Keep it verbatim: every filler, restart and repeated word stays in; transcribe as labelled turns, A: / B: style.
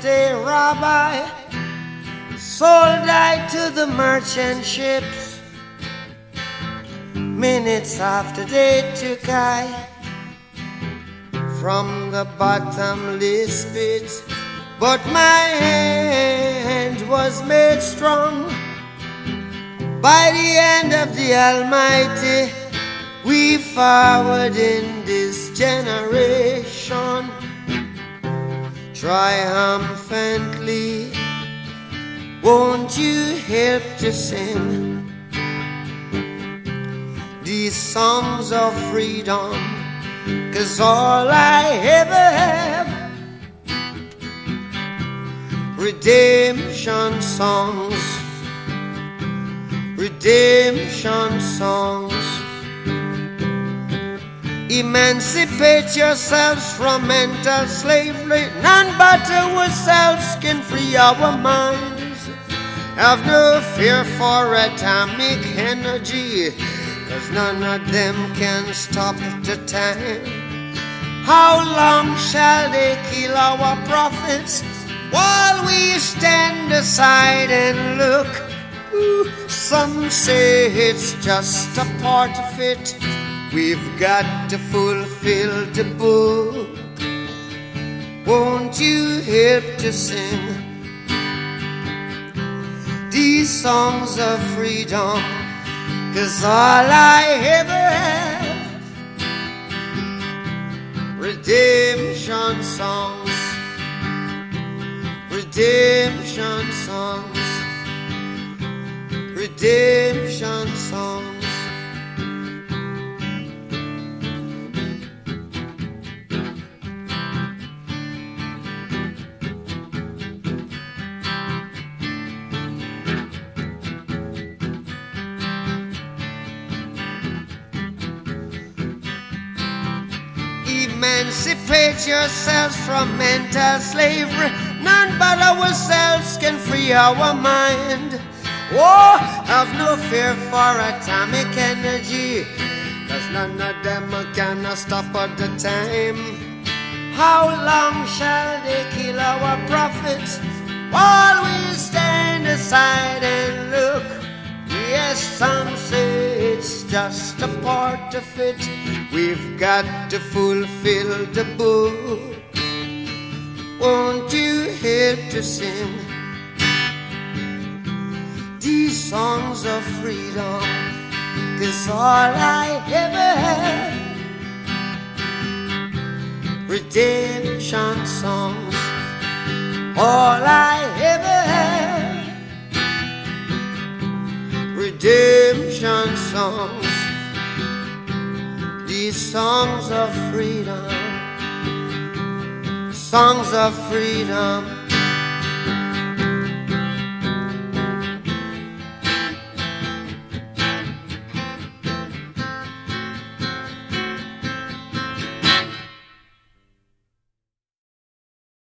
A: day, Rabbi, sold I to the merchant ships. Minutes after they took I from the bottomless pit, but my hand was made strong by the hand of the Almighty. We forward in this generation triumphantly. Won't you help to sing these songs of freedom? 'Cause all I ever have, redemption songs, redemption songs. Emancipate yourselves from mental slavery. None but ourselves can free our minds. Have no fear for atomic energy, 'cause none of them can stop the time. How long shall they kill our prophets while we stand aside and look? Ooh, some say it's just a part of it. We've got to fulfill the book. Won't you help to sing these songs of freedom? 'Cause all I ever have, redemption songs, redemption songs, redemption songs. Emancipate yourselves from mental slavery. None but ourselves can free our mind. Oh, have no fear for atomic energy, 'cause none of them can stop at the time. How long shall they kill our prophets while we stand aside and look? Yes, some say it's just a part of it. We've got to fulfill the book. Won't you help to sing these songs of freedom? 'Cause all I ever have, redemption songs. All I ever have, redemption songs. These songs of freedom, songs of freedom.